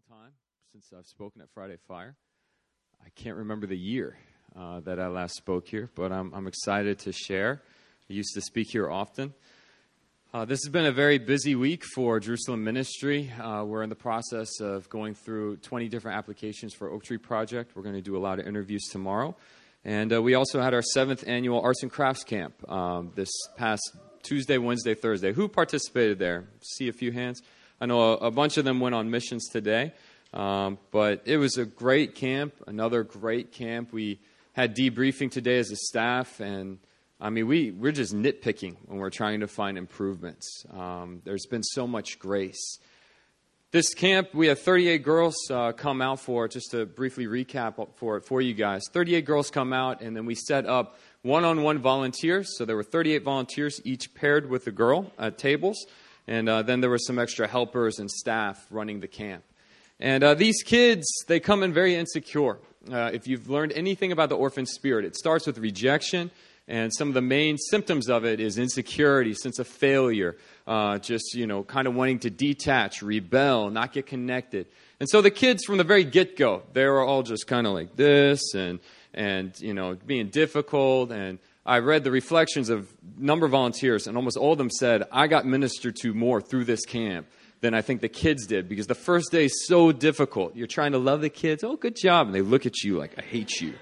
time since I've spoken at Friday Fire. I can't remember the year that I last spoke here, but I'm excited to share. I used to speak here often. This has been a very busy week for Jerusalem Ministry. We're in the process of going through 20 different applications for Oak Tree Project. We're going to do a lot of interviews tomorrow. And we also had our 7th annual Arts and Crafts Camp this past Tuesday, Wednesday, Thursday. Who participated there? See a few hands. I know a bunch of them went on missions today, but it was a great camp, another great camp. We had debriefing today as a staff, and I mean, we're just nitpicking when we're trying to find improvements. There's been so much grace. This camp, we had 38 girls come out for, just to briefly recap for you guys, 38 girls come out, and then we set up one-on-one volunteers. So there were 38 volunteers, each paired with a girl at tables. And then there were some extra helpers and staff running the camp. And these kids, they come in very insecure. If you've learned anything about the orphan spirit, it starts with rejection. And some of the main symptoms of it is insecurity, sense of failure, just, kind of wanting to detach, rebel, not get connected. And so the kids from the very get-go, they were all just kind of like this and being difficult. And I read the reflections of a number of volunteers, and almost all of them said, I got ministered to more through this camp than I think the kids did, because the first day is so difficult. You're trying to love the kids. Oh, good job. And they look at you like, I hate you,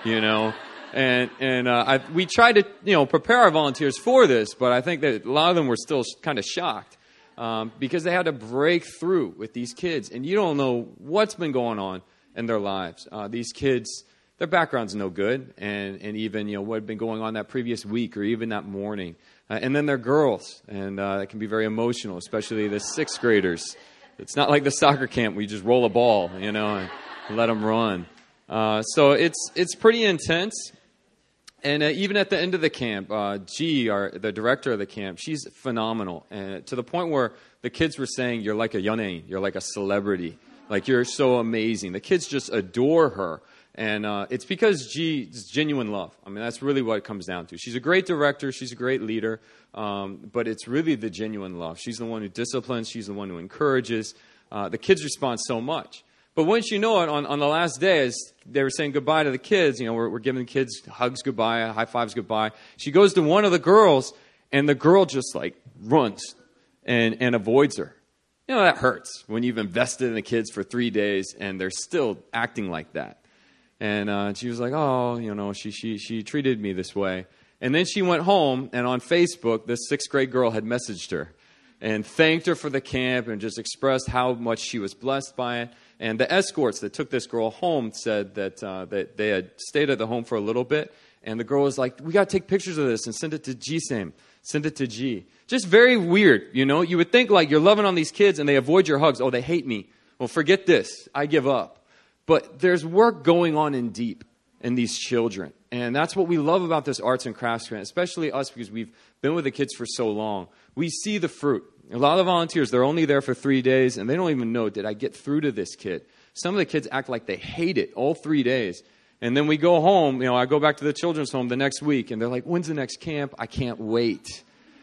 And we tried to, prepare our volunteers for this, but I think that a lot of them were still kind of shocked because they had to break through with these kids. And you don't know what's been going on in their lives. These kids, their background's no good, and even what had been going on that previous week or even that morning. And then they're girls, and it can be very emotional, especially the 6th graders. It's not like the soccer camp where you just roll a ball, and let them run. So it's pretty intense. And even at the end of the camp, the director of the camp, she's phenomenal, and to the point where the kids were saying, "You're like a 연예인, you're like a celebrity, like you're so amazing." The kids just adore her. And it's because it's genuine love. I mean, that's really what it comes down to. She's a great director. She's a great leader. But it's really the genuine love. She's the one who disciplines. She's the one who encourages. The kids respond so much. But once you know it, on the last day, as they were saying goodbye to the kids, we're giving the kids hugs goodbye, high fives goodbye. She goes to one of the girls, and the girl just runs and avoids her. That hurts when you've invested in the kids for 3 days, and they're still acting like that. And she was like, oh, she treated me this way. And then she went home, and on Facebook, this 6th grade girl had messaged her and thanked her for the camp and just expressed how much she was blessed by it. And the escorts that took this girl home said that they had stayed at the home for a little bit. And the girl was like, we got to take pictures of this and send it to G-Sam, send it to G. Just very weird, You would think you're loving on these kids and they avoid your hugs. Oh, they hate me. Well, forget this. I give up. But there's work going on in deep in these children. And that's what we love about this arts and crafts grant, especially us, because we've been with the kids for so long. We see the fruit. A lot of the volunteers, they're only there for 3 days, and they don't even know, did I get through to this kid? Some of the kids act like they hate it all 3 days. And then we go home, I go back to the children's home the next week, and they're like, when's the next camp? I can't wait.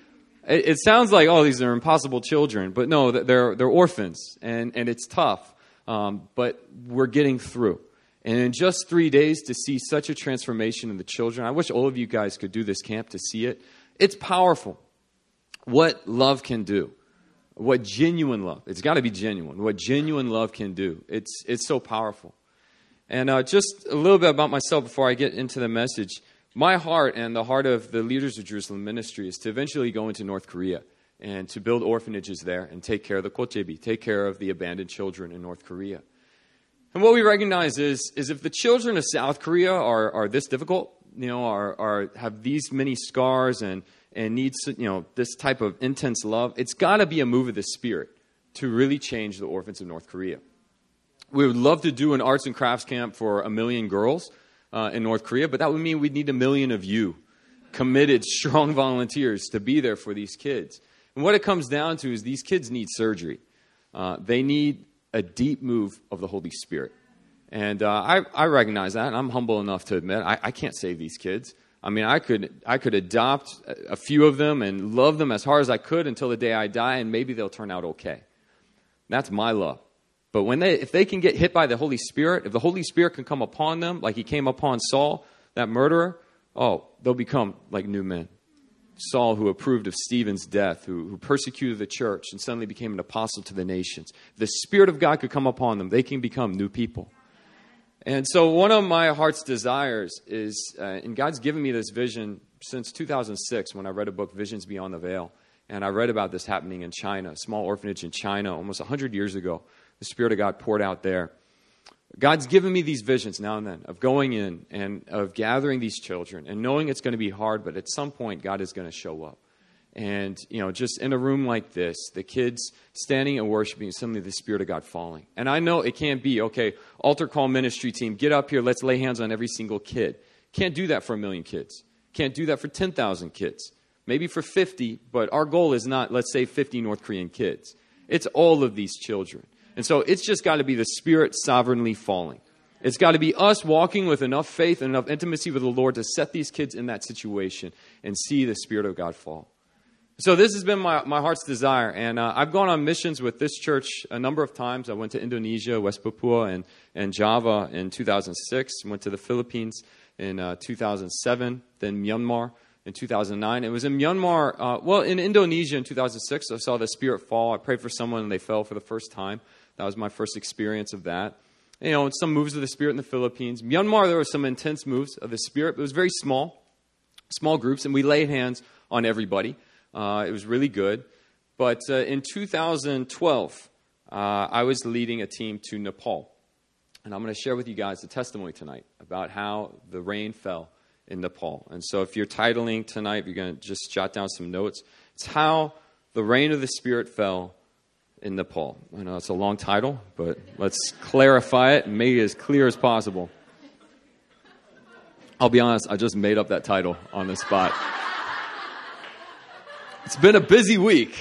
It sounds like, these are impossible children. But no, they're orphans, and it's tough. But we're getting through. And in just 3 days to see such a transformation in the children, I wish all of you guys could do this camp to see it. It's powerful. What love can do. What genuine love. It's got to be genuine. What genuine love can do. It's so powerful. And just a little bit about myself before I get into the message. My heart and the heart of the leaders of Jerusalem Ministry is to eventually go into North Korea and to build orphanages there and take care of the Kochebi, take care of the abandoned children in North Korea. And what we recognize is if the children of South Korea are this difficult, have these many scars and needs, this type of intense love, it's got to be a move of the Spirit to really change the orphans of North Korea. We would love to do an arts and crafts camp for 1 million girls in North Korea, but that would mean we'd need 1 million of you, committed, strong volunteers to be there for these kids. And what it comes down to is these kids need surgery. They need a deep move of the Holy Spirit. And I recognize that, and I'm humble enough to admit I can't save these kids. I mean, I could adopt a few of them and love them as hard as I could until the day I die, and maybe they'll turn out okay. That's my love. But if they can get hit by the Holy Spirit, if the Holy Spirit can come upon them like he came upon Saul, that murderer, they'll become like new men. Saul, who approved of Stephen's death, who persecuted the church and suddenly became an apostle to the nations. If the Spirit of God could come upon them, they can become new people. And so one of my heart's desires is, and God's given me this vision since 2006 when I read a book, Visions Beyond the Veil. And I read about this happening in China, a small orphanage in China almost 100 years ago. The Spirit of God poured out there. God's given me these visions now and then of going in and of gathering these children and knowing it's going to be hard, but at some point God is going to show up. And, just in a room like this, the kids standing and worshiping, suddenly the Spirit of God falling. And I know it can't be, okay, altar call ministry team, get up here, let's lay hands on every single kid. Can't do that for 1 million kids. Can't do that for 10,000 kids. Maybe for 50, but our goal is not, let's say, 50 North Korean kids. It's all of these children. And so it's just got to be the Spirit sovereignly falling. It's got to be us walking with enough faith and enough intimacy with the Lord to set these kids in that situation and see the Spirit of God fall. So this has been my heart's desire. And I've gone on missions with this church a number of times. I went to Indonesia, West Papua, and Java in 2006. Went to the Philippines in 2007, then Myanmar in 2009. It was in Myanmar, in Indonesia in 2006, I saw the Spirit fall. I prayed for someone and they fell for the first time. That was my first experience of that. Some moves of the Spirit in the Philippines. Myanmar, there were some intense moves of the Spirit. It was very small groups, and we laid hands on everybody. It was really good. But in 2012, I was leading a team to Nepal. And I'm going to share with you guys a testimony tonight about how the rain fell in Nepal. And so if you're titling tonight, you're going to just jot down some notes. It's how the rain of the Spirit fell in Nepal. I know it's a long title, but let's clarify it and make it as clear as possible. I'll be honest, I just made up that title on the spot. It's been a busy week.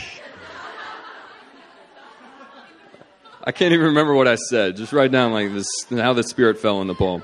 I can't even remember what I said. Just write down like this, how the Spirit fell in Nepal.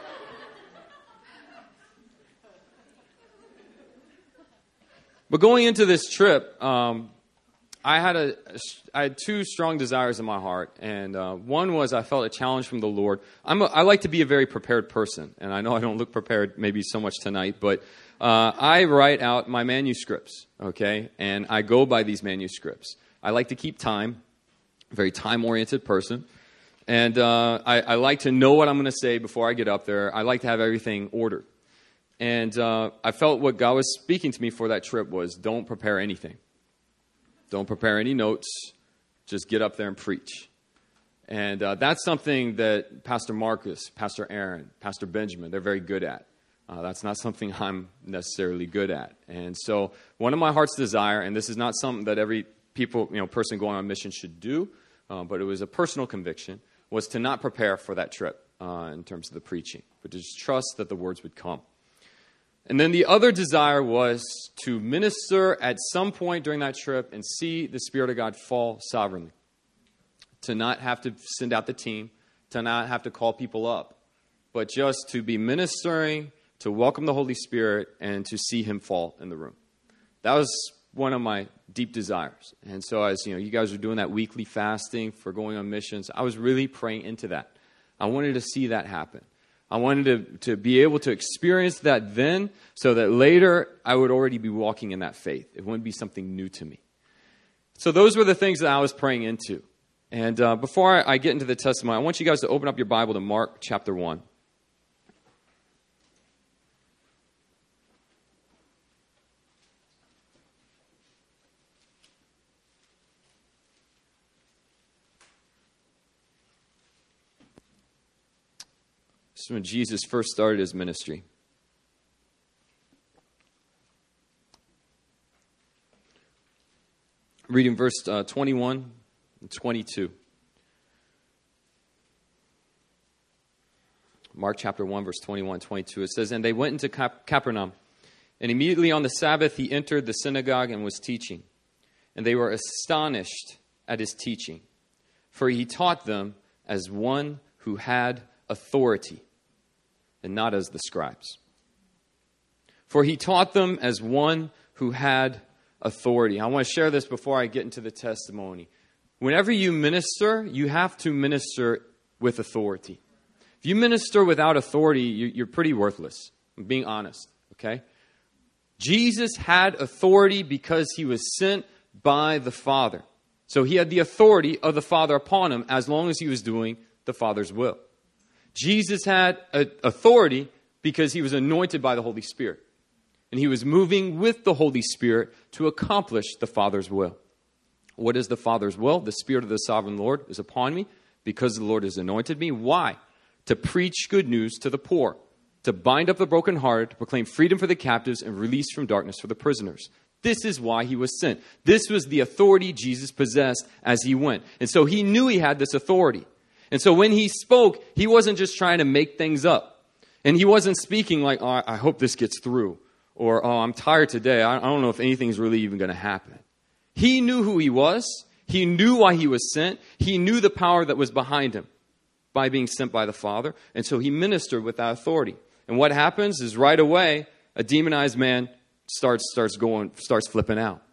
But going into this trip, I had two strong desires in my heart, and one was I felt a challenge from the Lord. I like to be a very prepared person, and I know I don't look prepared maybe so much tonight, but I write out my manuscripts, okay, and I go by these manuscripts. I like to keep time, a very time-oriented person, and I like to know what I'm going to say before I get up there. I like to have everything ordered, and I felt what God was speaking to me for that trip was don't prepare anything. Don't prepare any notes. Just get up there and preach. And that's something that Pastor Marcus, Pastor Aaron, Pastor Benjamin, they're very good at. That's not something I'm necessarily good at. And so one of my heart's desire, and this is not something that every person going on mission should do, but it was a personal conviction, was to not prepare for that trip in terms of the preaching, but to just trust that the words would come. And then the other desire was to minister at some point during that trip and see the Spirit of God fall sovereignly. To not have to send out the team, to not have to call people up, but just to be ministering, to welcome the Holy Spirit, and to see Him fall in the room. That was one of my deep desires. And so as you guys are doing that weekly fasting for going on missions, I was really praying into that. I wanted to see that happen. I wanted to be able to experience that then so that later I would already be walking in that faith. It wouldn't be something new to me. So those were the things that I was praying into. And before I get into the testimony, I want you guys to open up your Bible to Mark chapter 1. This is when Jesus first started His ministry. Reading verse 21 and 22. Mark chapter 1, verse 21 and 22. It says, "And they went into Capernaum, and immediately on the Sabbath He entered the synagogue and was teaching. And they were astonished at His teaching, for He taught them as one who had authority, and not as the scribes. For He taught them as one who had authority." I want to share this before I get into the testimony. whenever you minister, you have to minister with authority. If you minister without authority, you're pretty worthless. I'm being honest, okay? Jesus had authority because he was sent by the Father. So he had the authority of the Father upon him as long as he was doing the Father's will. Jesus had authority because he was anointed by the Holy Spirit. And he was moving with the Holy Spirit to accomplish the Father's will. What is the Father's will? The Spirit of the Sovereign Lord is upon me because the Lord has anointed me. Why? To preach good news to the poor, to bind up the brokenhearted, to proclaim freedom for the captives and release from darkness for the prisoners. This is why he was sent. This was the authority Jesus possessed as he went. And so he knew he had this authority. And so when he spoke, he wasn't just trying to make things up. And he wasn't speaking like, oh, I hope this gets through. Or, oh, I'm tired today. I don't know if anything's really even going to happen. He knew who he was. He knew why he was sent. He knew the power that was behind him by being sent by the Father. And so he ministered with that authority. And what happens is right away, a demonized man starts flipping out.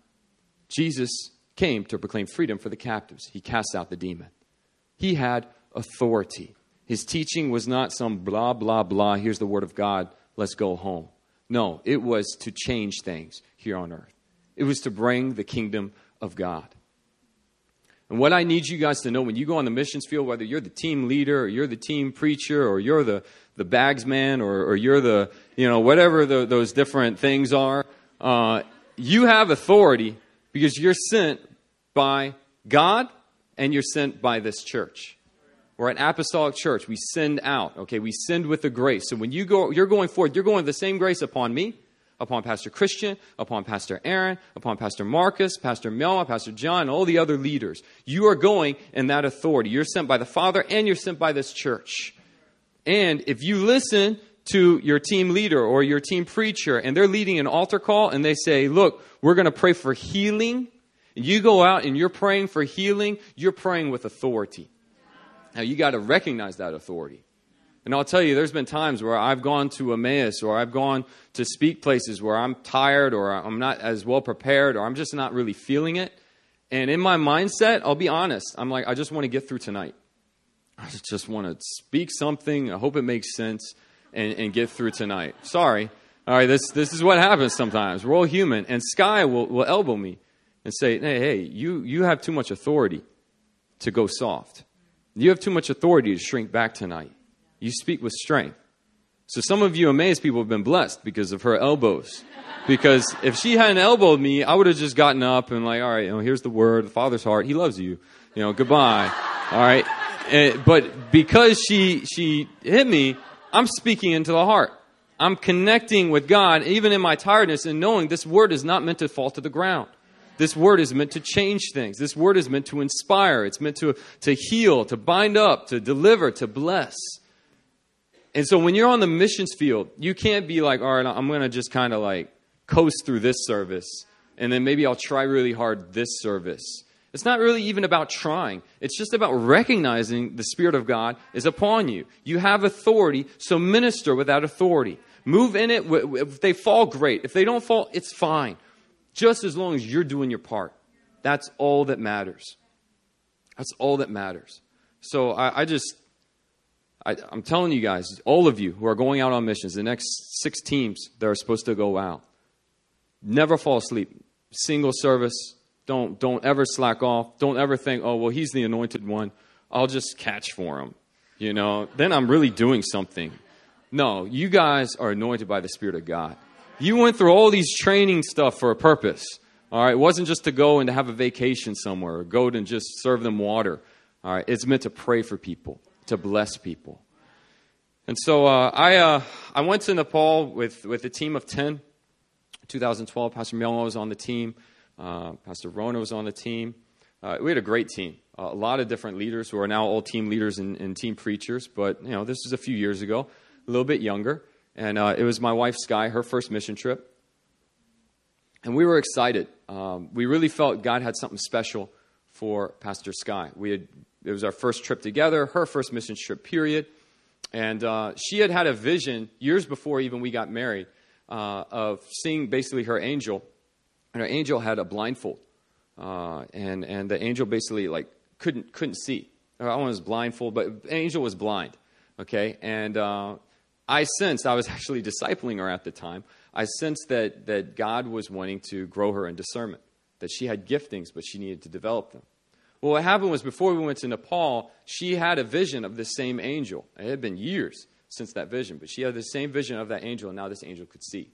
Jesus came to proclaim freedom for the captives. He cast out the demon. He had authority. His teaching was not some blah, blah, blah. Here's the word of God. Let's go home. No, it was to change things here on earth. It was to bring the kingdom of God. And what I need you guys to know when you go on the missions field, whether you're the team leader or you're the team preacher or you're the bagsman or you're the, whatever those different things are, you have authority because you're sent by God and you're sent by this church. We're an apostolic church. We send out, okay? We send with the grace. So when you go, you're going forth, you're going with the same grace upon me, upon Pastor Christian, upon Pastor Aaron, upon Pastor Marcus, Pastor Melma, Pastor John, and all the other leaders. You are going in that authority. You're sent by the Father and you're sent by this church. And if you listen to your team leader or your team preacher and they're leading an altar call and they say, look, we're going to pray for healing. And you go out and you're praying for healing, you're praying with authority. Now, you got to recognize that authority. And I'll tell you, there's been times where I've gone to Emmaus or I've gone to speak places where I'm tired or I'm not as well prepared or I'm just not really feeling it. And in my mindset, I'll be honest, I'm like, I just want to get through tonight. I just want to speak something. I hope it makes sense and get through tonight. Sorry. All right, this is what happens sometimes. We're all human. And Sky will elbow me and say, hey, you have too much authority to go soft. You have too much authority to shrink back tonight. You speak with strength. So some of you Emmaus people have been blessed because of her elbows. Because if she hadn't elbowed me, I would have just gotten up and like, all right, here's the word, the Father's heart. He loves you. Goodbye. All right. But because she hit me, I'm speaking into the heart. I'm connecting with God, even in my tiredness, and knowing this word is not meant to fall to the ground. This word is meant to change things. This word is meant to inspire. It's meant to heal, to bind up, to deliver, to bless. And so when you're on the missions field, you can't be like, all right, I'm going to just kind of like coast through this service, and then maybe I'll try really hard this service. It's not really even about trying. It's just about recognizing the Spirit of God is upon you. You have authority, so minister without authority. Move in it. If they fall, great. If they don't fall, it's fine. Just as long as you're doing your part. That's all that matters. That's all that matters. So I'm telling you guys, all of you who are going out on missions, the next 6 teams that are supposed to go out, never fall asleep. Single service. Don't ever slack off. Don't ever think, oh, well, he's the anointed one. I'll just catch for him. Then I'm really doing something. No, you guys are anointed by the Spirit of God. You went through all these training stuff for a purpose. All right, it wasn't just to go and to have a vacation somewhere or go and just serve them water. All right, it's meant to pray for people, to bless people. And so I went to Nepal with a team of 10. 2012, Pastor Melma was on the team. Pastor Rona was on the team. We had a great team. A lot of different leaders who are now all team leaders and team preachers. But, this was a few years ago, a little bit younger. And it was my wife, Sky, her first mission trip. And we were excited. We really felt God had something special for Pastor Sky. It was our first trip together, her first mission trip, period. And she had a vision years before even we got married of seeing basically her angel. And her angel had a blindfold. And the angel basically couldn't see. I was blindfolded, but Angel was blind. Okay, and I sensed, I was actually discipling her at the time, I sensed that God was wanting to grow her in discernment, that she had giftings, but she needed to develop them. Well, what happened was before we went to Nepal, she had a vision of the same angel. It had been years since that vision, but she had the same vision of that angel, and now this angel could see.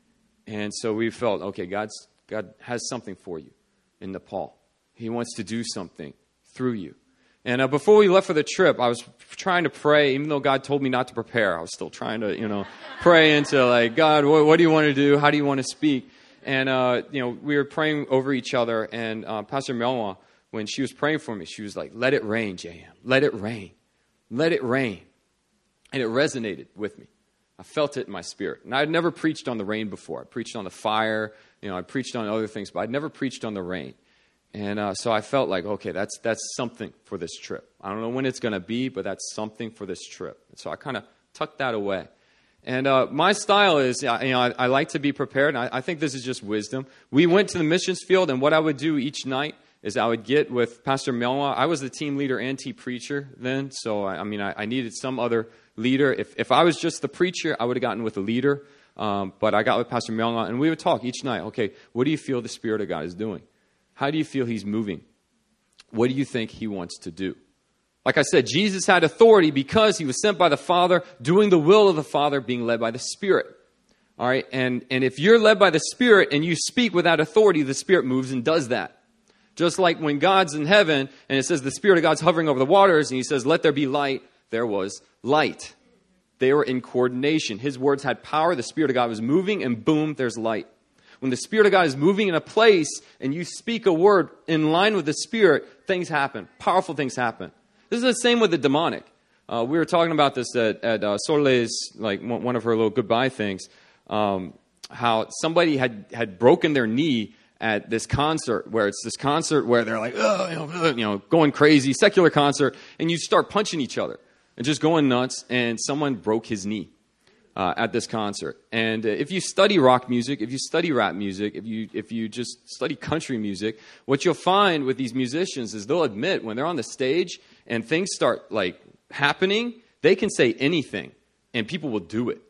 And so we felt, okay, God has something for you in Nepal. He wants to do something through you. And before we left for the trip, I was trying to pray, even though God told me not to prepare. I was still trying to, pray into like, God, what do you want to do? How do you want to speak? And, we were praying over each other. And Pastor Melwa, when she was praying for me, she was like, let it rain, J.M. Let it rain. Let it rain. And it resonated with me. I felt it in my spirit. And I had never preached on the rain before. I preached on the fire. I preached on other things, but I'd never preached on the rain. And so I felt like, okay, that's something for this trip. I don't know when it's going to be, but that's something for this trip. And so I kind of tucked that away. And my style is, I like to be prepared, and I think this is just wisdom. We went to the missions field, and what I would do each night is I would get with Pastor Melwa. I was the team leader and team preacher then, so I needed some other leader. If I was just the preacher, I would have gotten with a leader. But I got with Pastor Melwa, and we would talk each night. Okay, what do you feel the Spirit of God is doing? How do you feel He's moving? What do you think He wants to do? Like I said, Jesus had authority because He was sent by the Father, doing the will of the Father, being led by the Spirit. All right, and if you're led by the Spirit and you speak without authority, the Spirit moves and does that. Just like when God's in heaven and it says the Spirit of God's hovering over the waters and He says, let there be light, there was light. They were in coordination. His words had power. The Spirit of God was moving and boom, there's light. When the Spirit of God is moving in a place and you speak a word in line with the Spirit, things happen. Powerful things happen. This is the same with the demonic. We were talking about this at Soleil's, like one of her little goodbye things, how somebody had broken their knee at this concert where they're like, going crazy, secular concert, and you start punching each other and just going nuts, and someone broke his knee. At this concert. And if you study rock music, if you study rap music, if you just study country music, what you'll find with these musicians is they'll admit when they're on the stage and things start like happening, they can say anything and people will do it.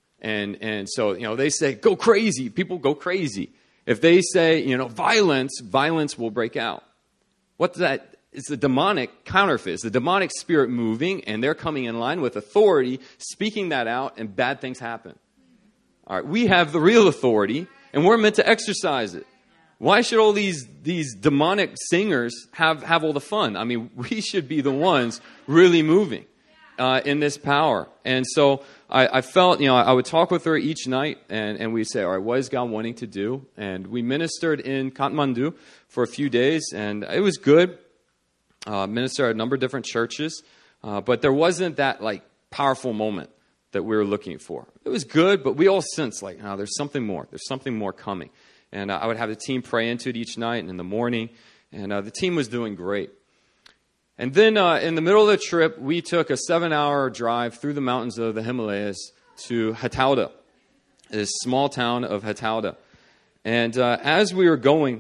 And so, they say, go crazy, people go crazy. If they say, violence will break out. What's that? It's the demonic counterfeit. It's the demonic spirit moving, and they're coming in line with authority, speaking that out, and bad things happen. All right, we have the real authority, and we're meant to exercise it. Why should all these demonic singers have all the fun? I mean, we should be the ones really moving in this power. And so I felt, I would talk with her each night, and we'd say, all right, what is God wanting to do? And we ministered in Kathmandu for a few days, and it was good. Minister at a number of different churches, but there wasn't that powerful moment that we were looking for. It was good, but we all sensed there's something more. There's something more coming. And I would have the team pray into it each night and in the morning, and the team was doing great. And then in the middle of the trip, we took a 7-hour drive through the mountains of the Himalayas to Hatauda, this small town of Hatauda. And as we were going,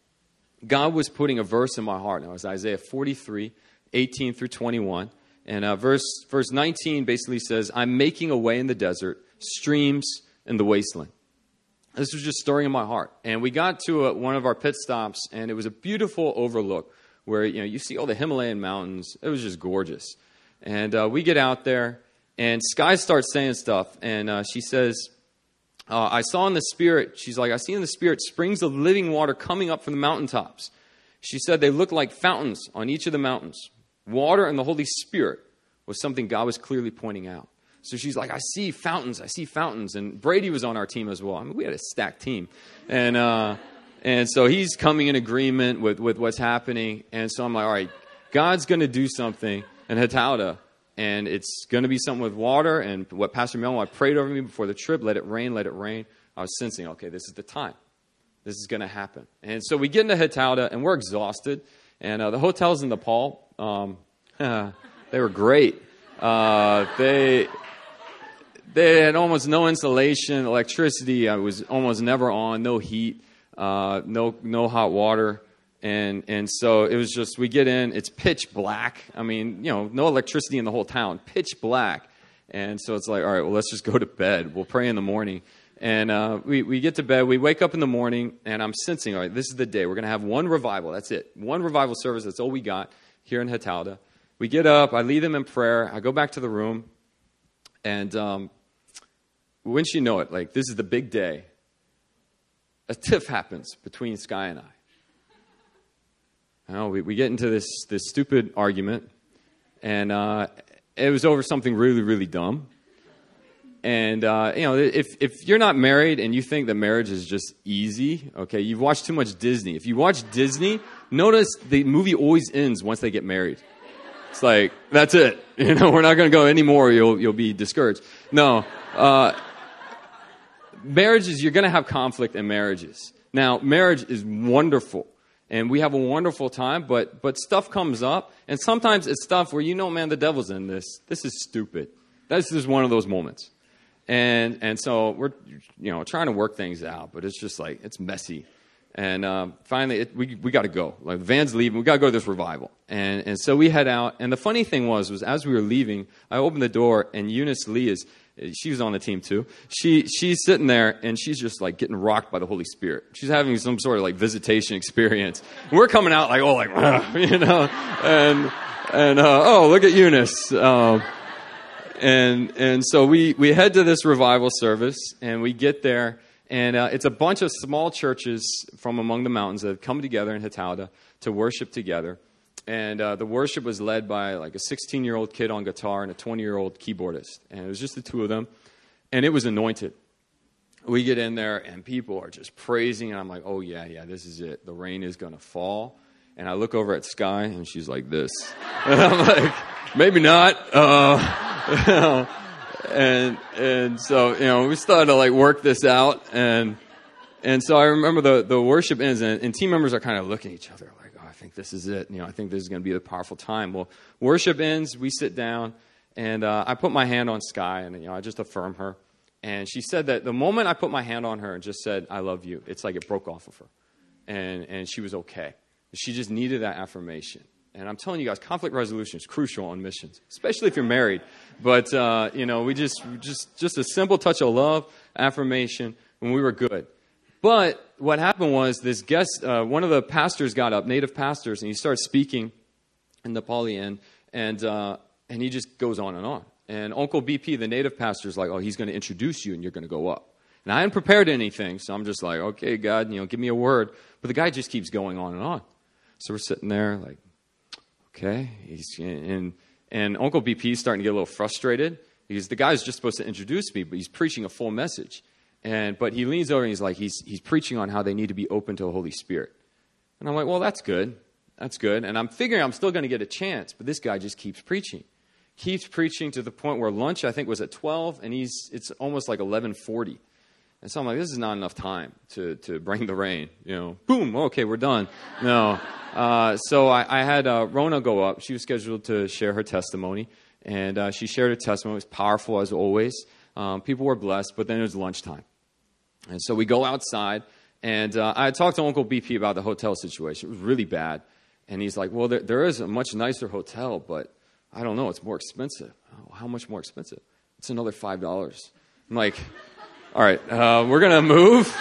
God was putting a verse in my heart. Now, it was Isaiah 43, 18 through 21. And verse 19 basically says, I'm making a way in the desert, streams in the wasteland. This was just stirring in my heart. And we got to one of our pit stops, and it was a beautiful overlook where, you see all the Himalayan mountains. It was just gorgeous. And we get out there, and Sky starts saying stuff. And she says, I saw in the Spirit, she's like, I see in the Spirit springs of living water coming up from the mountaintops. She said they looked like fountains on each of the mountains. Water and the Holy Spirit was something God was clearly pointing out. So she's like, I see fountains. And Brady was on our team as well. I mean, we had a stacked team. And so he's coming in agreement with what's happening. And so I'm like, all right, God's going to do something in Hatauda. And it's going to be something with water. And what Pastor Melvin prayed over me before the trip, let it rain, let it rain. I was sensing, okay, this is the time. This is going to happen. And so we get into Hatauda, and we're exhausted. And the hotels in Nepal, they were great. They had almost no insulation. Electricity was almost never on. No heat. No hot water. And so it was just, we get in, it's pitch black. I mean, no electricity in the whole town, pitch black. And so it's like, all right, well, let's just go to bed. We'll pray in the morning. And we get to bed. We wake up in the morning, and I'm sensing, all right, this is the day. We're going to have one revival. That's it. One revival service. That's all we got here in Haughtalda. We get up. I lead them in prayer. I go back to the room. And wouldn't you know it, like, this is the big day. A tiff happens between Sky and I. We get into this stupid argument. And it was over something really, really dumb. And, if you're not married and you think that marriage is just easy, okay, you've watched too much Disney. If you watch Disney, notice the movie always ends once they get married. It's like, that's it. We're not going to go anymore. You'll be discouraged. No. Marriages, you're going to have conflict in marriages. Now, marriage is wonderful. And we have a wonderful time, but stuff comes up. And sometimes it's stuff where, man, the devil's in this. This is stupid. This is one of those moments. And so we're, trying to work things out, but it's just like, it's messy. And finally, we got to go. Like, the van's leaving. We got to go to this revival. And so we head out. And the funny thing was as we were leaving, I opened the door, and Eunice Lee she was on the team too. She's sitting there, and she's just like getting rocked by the Holy Spirit. She's having some sort of like visitation experience. And we're coming out like, and look at Eunice. And so we head to this revival service, and we get there, and it's a bunch of small churches from among the mountains that have come together in Haughtalda to worship together. And the worship was led by like a 16-year-old kid on guitar and a 20-year-old keyboardist. And it was just the two of them, and it was anointed. We get in there, and people are just praising, and I'm like, oh, yeah, this is it. The rain is going to fall. And I look over at Sky, and she's like this. And I'm like, maybe not. And so, we started to like work this out. And so I remember the worship ends, and team members are kind of looking at each other like, oh, I think this is it. I think this is going to be a powerful time. Well, worship ends, we sit down, and I put my hand on Sky, and I just affirm her. And she said that the moment I put my hand on her and just said, I love you, it's like it broke off of her. And she was okay. She just needed that affirmation. And I'm telling you guys, conflict resolution is crucial on missions, especially if you're married. But, we just a simple touch of love, affirmation, and we were good. But what happened was this guest, one of the pastors got up, native pastors, and he started speaking in Nepali, and he just goes on and on. And Uncle BP, the native pastor, is like, oh, he's going to introduce you, and you're going to go up. And I hadn't prepared anything, so I'm just like, okay, God, give me a word. But the guy just keeps going on and on. So we're sitting there like, okay. And Uncle BP is starting to get a little frustrated because the guy's just supposed to introduce me, but he's preaching a full message. But he leans over and he's like, he's preaching on how they need to be open to the Holy Spirit. And I'm like, well, that's good. That's good. And I'm figuring I'm still going to get a chance, but this guy just keeps preaching. Keeps preaching to the point where lunch, I think, was at 12, and it's almost like 11:40. And so I'm like, this is not enough time to bring the rain. Boom, okay, we're done. No. So I had Rona go up. She was scheduled to share her testimony, and she shared her testimony. It was powerful as always. People were blessed, but then it was lunchtime. And so we go outside, and I talked to Uncle BP about the hotel situation. It was really bad. And he's like, well, there is a much nicer hotel, but I don't know, it's more expensive. Oh, how much more expensive? It's another $5. I'm like, all right, we're going to move.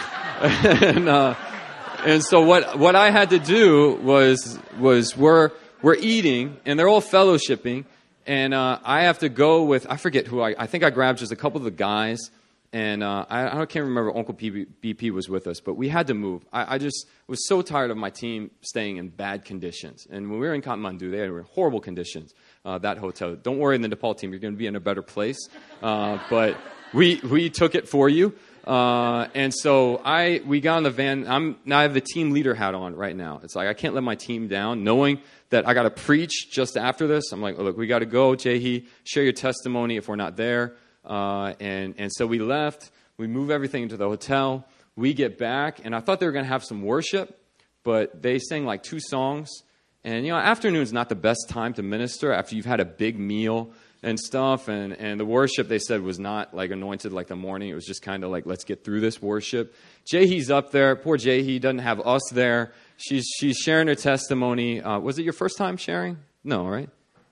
And so what I had to do was we're eating, and they're all fellowshipping, and I have to go with, I forget who I think I grabbed just a couple of the guys, and I can't remember Uncle BP was with us, but we had to move. I just was so tired of my team staying in bad conditions. And when we were in Kathmandu, they were in horrible conditions, that hotel. Don't worry in the Nepal team, you're going to be in a better place. But we took it for you. And so we got in the van. I have the team leader hat on right now. It's like I can't let my team down, knowing that I got to preach just after this. I'm like, oh, look, we got to go, Jehi, share your testimony if we're not there. And so we left. We move everything into the hotel. We get back, and I thought they were going to have some worship, but they sang like 2 songs. And afternoon's not the best time to minister after you've had a big meal and stuff, and the worship, they said, was not like anointed like the morning. It was just kind of like, let's get through this worship. Jehi's up there. Poor Jehi doesn't have us there. she's sharing her testimony. Was it your first time sharing? No, right?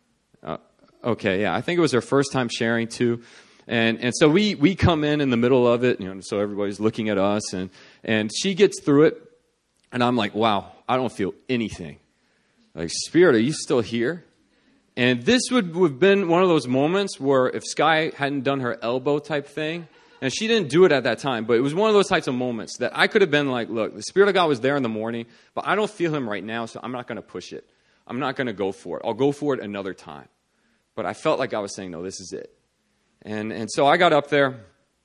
Okay, yeah. I think it was her first time sharing too. And so we come in the middle of it, so everybody's looking at us, and she gets through it, and I'm like, wow, I don't feel anything. Like, Spirit, are you still here? And this would have been one of those moments where if Sky hadn't done her elbow type thing, and she didn't do it at that time, but it was one of those types of moments that I could have been like, look, the Spirit of God was there in the morning, but I don't feel him right now, so I'm not going to push it. I'm not going to go for it. I'll go for it another time. But I felt like I was saying, no, this is it. And so I got up there,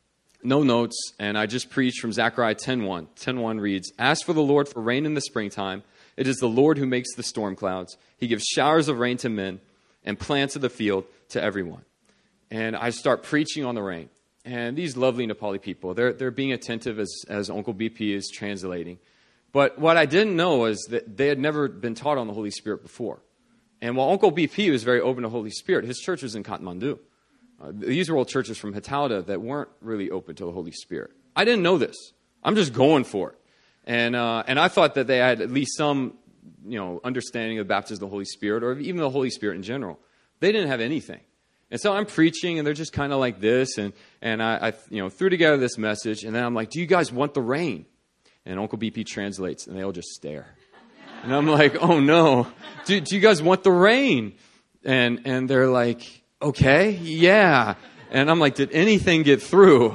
no notes, and I just preached from Zechariah 10:1. 10:1 reads, "Ask for the Lord for rain in the springtime. It is the Lord who makes the storm clouds. He gives showers of rain to men and plants of the field to everyone." And I start preaching on the rain. And these lovely Nepali people, they're being attentive as Uncle BP is translating. But what I didn't know is that they had never been taught on the Holy Spirit before. And while Uncle BP was very open to Holy Spirit, his church was in Kathmandu. These were all churches from Hatalda that weren't really open to the Holy Spirit. I didn't know this. I'm just going for it. And I thought that they had at least some, understanding of the baptism of the Holy Spirit, or even the Holy Spirit in general. They didn't have anything. And so I'm preaching, and they're just kind of like this, and I threw together this message, and then I'm like, do you guys want the rain? And Uncle BP translates, and they all just stare. And I'm like, oh no, do you guys want the rain? And they're like, okay, yeah. And I'm like, did anything get through?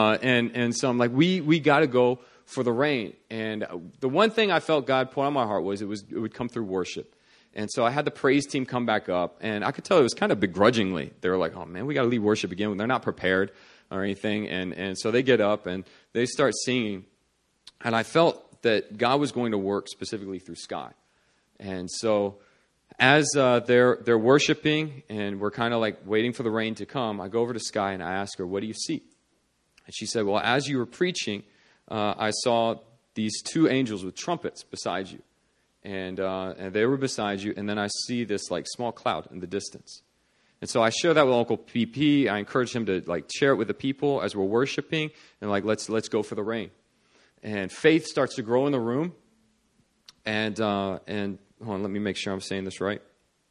And so I'm like, we got to go for the rain. And the one thing I felt God put on my heart was it would come through worship. And so I had the praise team come back up, and I could tell it was kind of begrudgingly. They were like, oh man, we got to lead worship again. They're not prepared or anything. And so they get up and they start singing. And I felt that God was going to work specifically through Sky. And so as they're worshiping and we're kind of like waiting for the rain to come, I go over to Sky and I ask her, what do you see? And she said, well, as you were preaching, I saw these two angels with trumpets beside you. And they were beside you, and then I see this like small cloud in the distance. And so I share that with Uncle PP. I encourage him to like share it with the people as we're worshiping, and like let's go for the rain. And faith starts to grow in the room. And hold on, let me make sure I'm saying this right.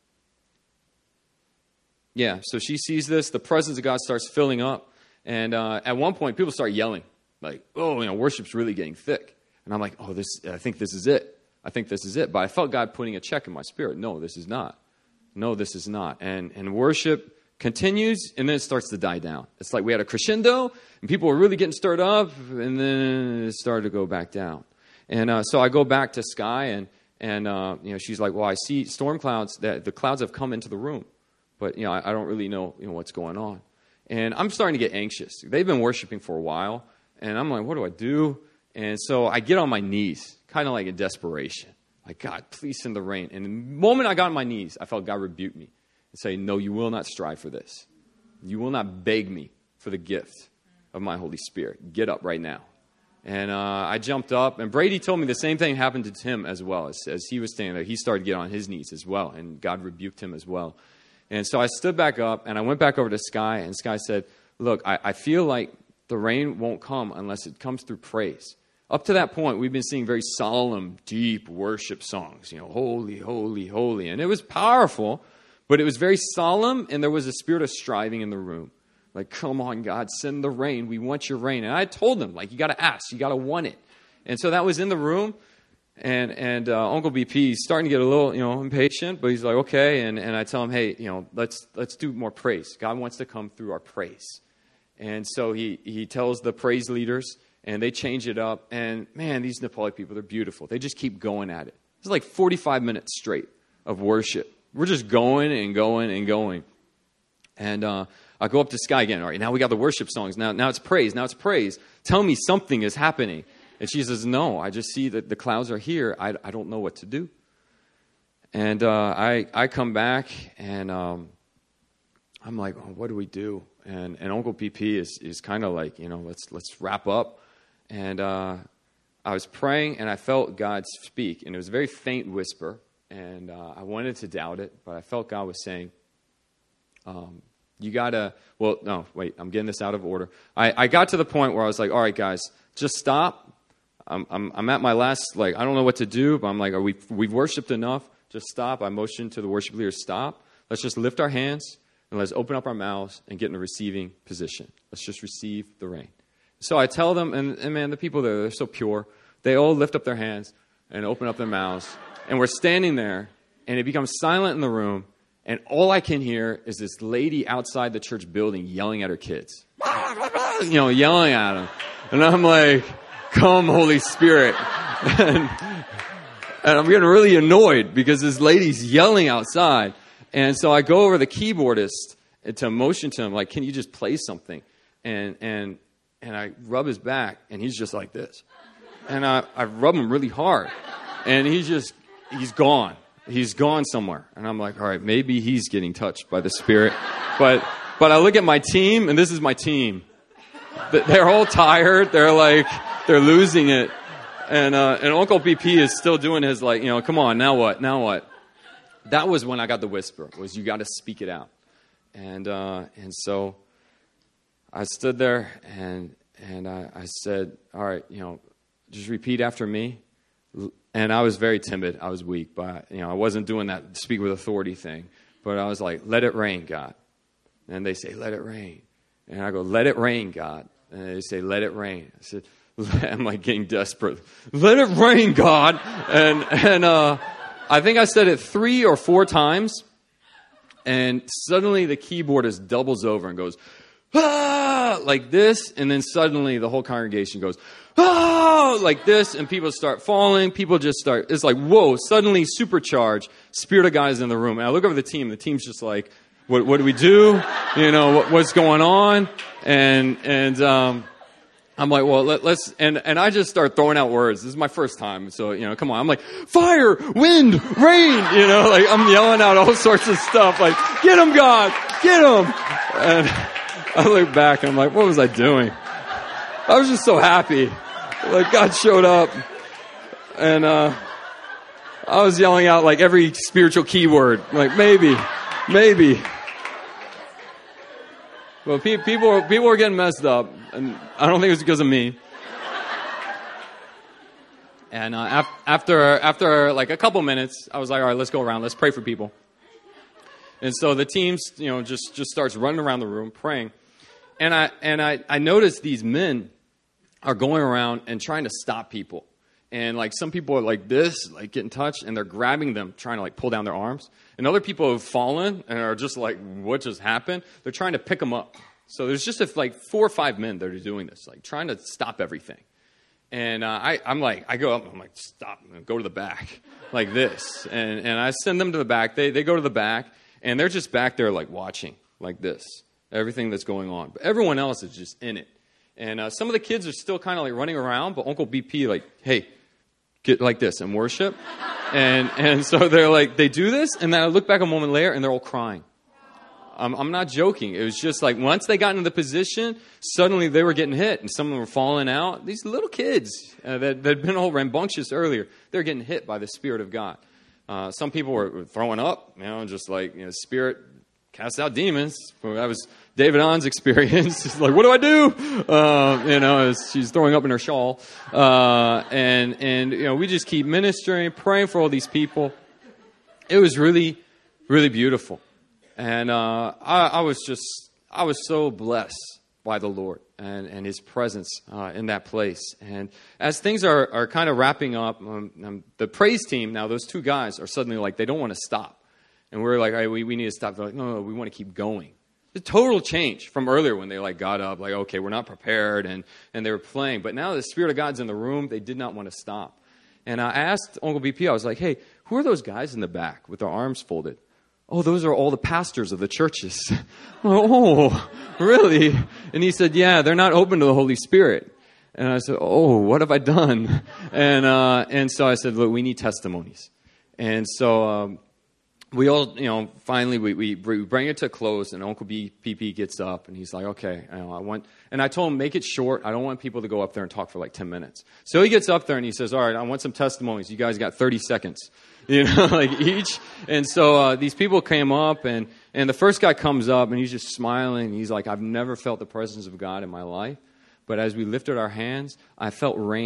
Yeah, so she sees this. The presence of God starts filling up, and at one point, people start yelling like, "Oh, worship's really getting thick." And I'm like, "Oh, I think this is it. I think this is it." But I felt God putting a check in my spirit. No, this is not. No, this is not. And worship continues, and then it starts to die down. It's like we had a crescendo, and people were really getting stirred up, and then it started to go back down. And so I go back to Sky, and she's like, well, I see storm clouds. That the clouds have come into the room. But, I don't really know, what's going on. And I'm starting to get anxious. They've been worshiping for a while, and I'm like, what do I do? And so I get on my knees, kind of like in desperation. Like, God, please send the rain. And the moment I got on my knees, I felt God rebuke me and say, no, you will not strive for this. You will not beg me for the gift of my Holy Spirit. Get up right now. And I jumped up, and Brady told me the same thing happened to him as well. As he was standing there, he started to get on his knees as well, and God rebuked him as well. And so I stood back up, and I went back over to Sky, and Sky said, look, I feel like the rain won't come unless it comes through praise. Up to that point, we've been singing very solemn, deep worship songs, holy, holy, holy. And it was powerful, but it was very solemn, and there was a spirit of striving in the room. Like, come on, God, send the rain. We want your rain. And I told them, like, you got to ask. You got to want it. And so that was in the room. And Uncle BP is starting to get a little, impatient, but he's like, okay. And I tell him, hey, let's do more praise. God wants to come through our praise. And so he tells the praise leaders, and they change it up. And man, these Nepali people, they're beautiful. They just keep going at it. It's like 45 minutes straight of worship. We're just going and going and going. And I go up to Sky again. All right, now we got the worship songs. Now it's praise. Now it's praise. Tell me something is happening. And she says, no, I just see that the clouds are here. I don't know what to do. And I come back, and I'm like, oh, what do we do? And Uncle PP is kind of like, let's wrap up. And I was praying, and I felt God speak. And it was a very faint whisper. And I wanted to doubt it, but I felt God was saying, you got to, well, no, wait, I'm getting this out of order. I got to the point where I was like, all right, guys, just stop. I'm at my last, like, I don't know what to do, but I'm like, we've worshiped enough. Just stop. I motioned to the worship leader, stop. Let's just lift our hands and let's open up our mouths and get in a receiving position. Let's just receive the rain. So I tell them, and man, the people there, they're so pure. They all lift up their hands and open up their mouths. And we're standing there, and it becomes silent in the room, and all I can hear is this lady outside the church building yelling at her kids. Yelling at them. And I'm like, come, Holy Spirit. And I'm getting really annoyed because this lady's yelling outside. And so I go over the keyboardist to motion to him, like, can you just play something? And I rub his back, and he's just like this. And I rub him really hard. And he's gone. He's gone somewhere. And I'm like, all right, maybe he's getting touched by the Spirit. But I look at my team, and this is my team. They're all tired. They're losing it. And Uncle BP is still doing his, like, come on, now what? Now what? That was when I got the whisper, was you got to speak it out. And so I stood there and I said, all right, just repeat after me. And I was very timid. I was weak, but I wasn't doing that speak with authority thing. But I was like, let it rain, God. And they say, let it rain. And I go, let it rain, God. And they say, let it rain. I said, I'm like getting desperate. Let it rain, God. And I think I said it 3 or 4 times. And suddenly the keyboardist doubles over and goes, ah, like this. And then suddenly the whole congregation goes, ah, like this. And people start falling. People just start, it's like, whoa, suddenly supercharged. Spirit of God is in the room. And I look over the team. The team's just like, what do we do? What's going on? And I'm like, well, let's, and I just start throwing out words. This is my first time. So, come on. I'm like, fire, wind, rain, like I'm yelling out all sorts of stuff. Like, get him, God, get him. And I look back and I'm like, what was I doing? I was just so happy. Like, God showed up. And, I was yelling out like every spiritual keyword. Like, maybe. Well, people were getting messed up, and I don't think it was because of me. And after like a couple minutes, I was like, all right, let's go around. Let's pray for people. And so the team, just starts running around the room praying. And I noticed these men are going around and trying to stop people. And like some people are like this, like getting touched, and they're grabbing them, trying to like pull down their arms. And other people have fallen and are just like, what just happened? They're trying to pick them up. So there's just like 4 or 5 men that are doing this, like trying to stop everything. And I'm like, I go up, I'm like, stop, go to the back, like this. And I send them to the back. They go to the back, and they're just back there like watching, like this, everything that's going on. But everyone else is just in it. And some of the kids are still kind of like running around, but Uncle BP like, hey, get like this and worship. And so they're like, they do this, and then I look back a moment later, and they're all crying. I'm not joking. It was just like once they got into the position, suddenly they were getting hit, and some of them were falling out. These little kids that had been all rambunctious earlier, they're getting hit by the Spirit of God. Some people were throwing up, just like, Spirit cast out demons. That was David On's experience. It's like, what do I do? She's throwing up in her shawl. And we just keep ministering, praying for all these people. It was really, really beautiful. And I was so blessed by the Lord and His presence in that place. And as things are kind of wrapping up, the praise team, now those 2 guys are suddenly like, they don't want to stop. And we're like, all right, we need to stop. They're like, no, we want to keep going. The total change from earlier when they like got up, like, okay, we're not prepared, and they were playing. But now the Spirit of God's in the room. They did not want to stop. And I asked Uncle BP, I was like, hey, who are those guys in the back with their arms folded? Oh, those are all the pastors of the churches. Oh, really? And he said, yeah, they're not open to the Holy Spirit. And I said, oh, what have I done? And so I said, look, we need testimonies. And so we all, finally we bring it to a close, and Uncle BP gets up, and he's like, okay, and I told him, make it short. I don't want people to go up there and talk for like 10 minutes. So he gets up there and he says, all right, I want some testimonies. You guys got 30 seconds, like each. And so these people came up, and the first guy comes up, and he's just smiling. And he's like, I've never felt the presence of God in my life. But as we lifted our hands, I felt rain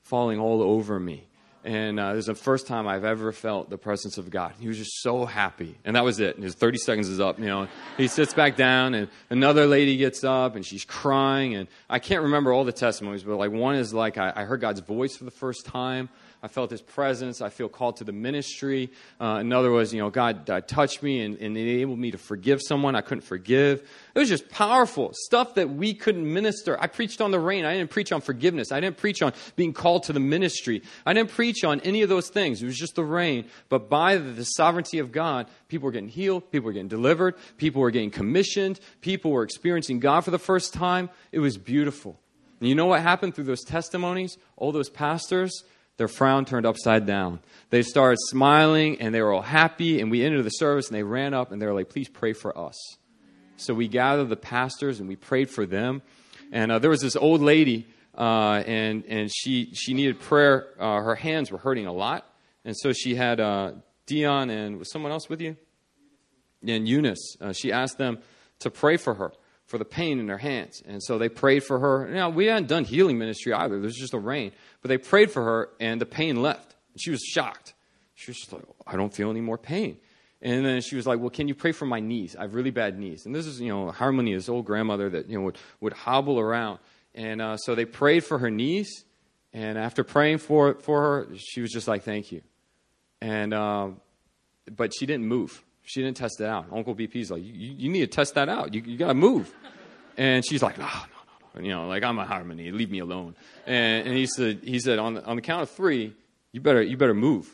falling all over me. And it was the first time I've ever felt the presence of God. He was just so happy. And that was it. And his 30 seconds is up, He sits back down, and another lady gets up, and she's crying. And I can't remember all the testimonies, but one is I heard God's voice for the first time. I felt his presence. I feel called to the ministry. Another was, God touched me and enabled me to forgive someone I couldn't forgive. It was just powerful stuff that we couldn't minister. I preached on the rain. I didn't preach on forgiveness. I didn't preach on being called to the ministry. I didn't preach on any of those things. It was just the rain. But by the sovereignty of God, people were getting healed. People were getting delivered. People were getting commissioned. People were experiencing God for the first time. It was beautiful. And you know what happened through those testimonies? All those pastors, their frown turned upside down. They started smiling, and they were all happy, and we ended the service, and they ran up, and they were like, please pray for us. So we gathered the pastors, and we prayed for them. And there was this old lady, and she needed prayer. Her hands were hurting a lot. And so she had Dion and was someone else with you? And Eunice. She asked them to pray for her, for the pain in her hands. And so they prayed for her. Now, we hadn't done healing ministry either. There was just a rain. But they prayed for her, and the pain left. And she was shocked. She was just like, I don't feel any more pain. And then she was like, well, can you pray for my knees? I have really bad knees. And this is, Harmony, this old grandmother that, would hobble around. And so they prayed for her knees. And after praying for her, she was just like, thank you. And but she didn't move. She didn't test it out. Uncle BP's like, you need to test that out. You got to move. And she's like, no. I'm a Harmony. Leave me alone. And he said on the count of 3, you better move.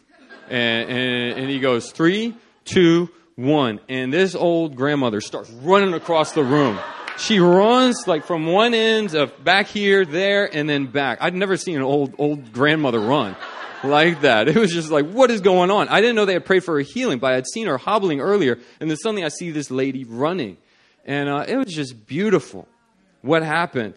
And he goes 3, 2, 1. And this old grandmother starts running across the room. She runs from one end of back here, there, and then back. I'd never seen an old grandmother run like that. It was just like, what is going on? I didn't know they had prayed for her healing, but I had seen her hobbling earlier, and then suddenly I see this lady running. And it was just beautiful what happened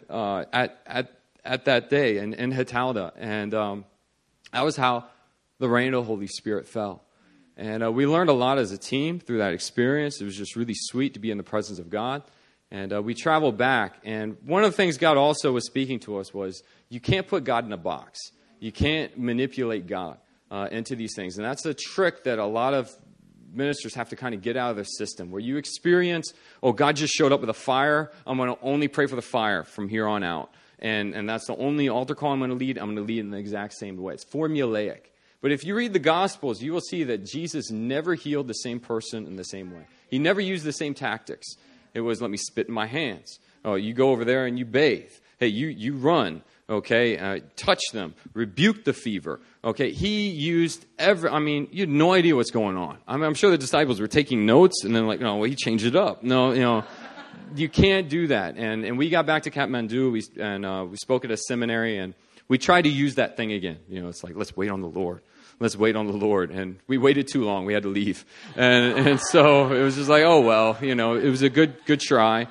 at that day in Hatalda. And that was how the rain of the Holy Spirit fell. And we learned a lot as a team through that experience. It was just really sweet to be in the presence of God. And we traveled back. And one of the things God also was speaking to us was, you can't put God in a box. You can't manipulate God into these things. And that's a trick that a lot of ministers have to kind of get out of their system, where you experience, God just showed up with a fire. I'm going to only pray for the fire from here on out. And that's the only altar call I'm going to lead. I'm going to lead in the exact same way. It's formulaic. But if you read the Gospels, you will see that Jesus never healed the same person in the same way. He never used the same tactics. It was, let me spit in my hands. Oh, you go over there and you bathe. Hey, you run. Okay, touch them, rebuke the fever. Okay, he used you had no idea what's going on. I'm sure the disciples were taking notes and then he changed it up. No, you can't do that. And we got back to Kathmandu, we spoke at a seminary, and we tried to use that thing again. It's like, let's wait on the Lord. Let's wait on the Lord. And we waited too long. We had to leave. And so it was just like, it was a good try.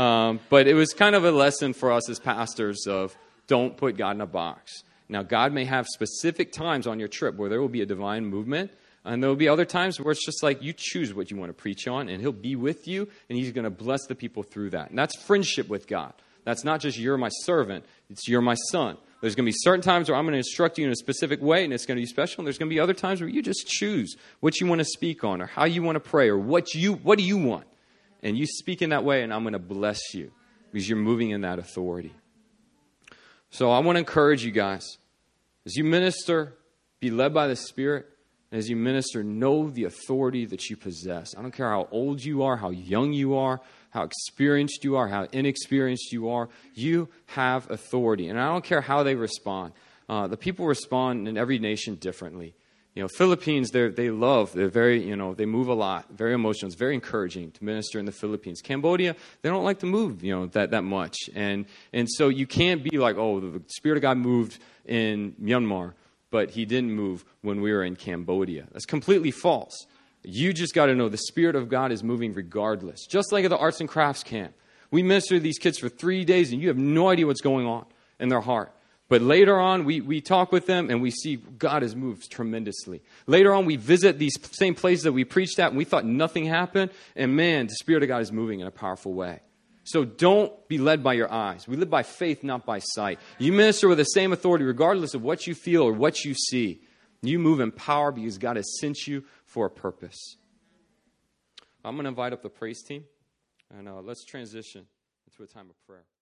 But it was kind of a lesson for us as pastors of, don't put God in a box. Now, God may have specific times on your trip where there will be a divine movement, and there will be other times where it's just like you choose what you want to preach on, and He'll be with you, and He's going to bless the people through that. And that's friendship with God. That's not just you're my servant, it's you're my son. There's going to be certain times where I'm going to instruct you in a specific way, and it's going to be special, and there's going to be other times where you just choose what you want to speak on, or how you want to pray, or what do you want? And you speak in that way, and I'm going to bless you, because you're moving in that authority. So I want to encourage you guys, as you minister, be led by the Spirit. And as you minister, know the authority that you possess. I don't care how old you are, how young you are, how experienced you are, how inexperienced you are. You have authority. And I don't care how they respond. The people respond in every nation differently. Philippines, they're very, they move a lot, very emotional. It's very encouraging to minister in the Philippines. Cambodia, they don't like to move, that much. And so you can't be like, the Spirit of God moved in Myanmar, but He didn't move when we were in Cambodia. That's completely false. You just got to know the Spirit of God is moving regardless. Just like at the arts and crafts camp. We minister to these kids for 3 days, and you have no idea what's going on in their heart. But later on, we talk with them, and we see God has moved tremendously. Later on, we visit these same places that we preached at, and we thought nothing happened. And man, the Spirit of God is moving in a powerful way. So don't be led by your eyes. We live by faith, not by sight. You minister with the same authority regardless of what you feel or what you see. You move in power because God has sent you for a purpose. I'm going to invite up the praise team, and let's transition into a time of prayer.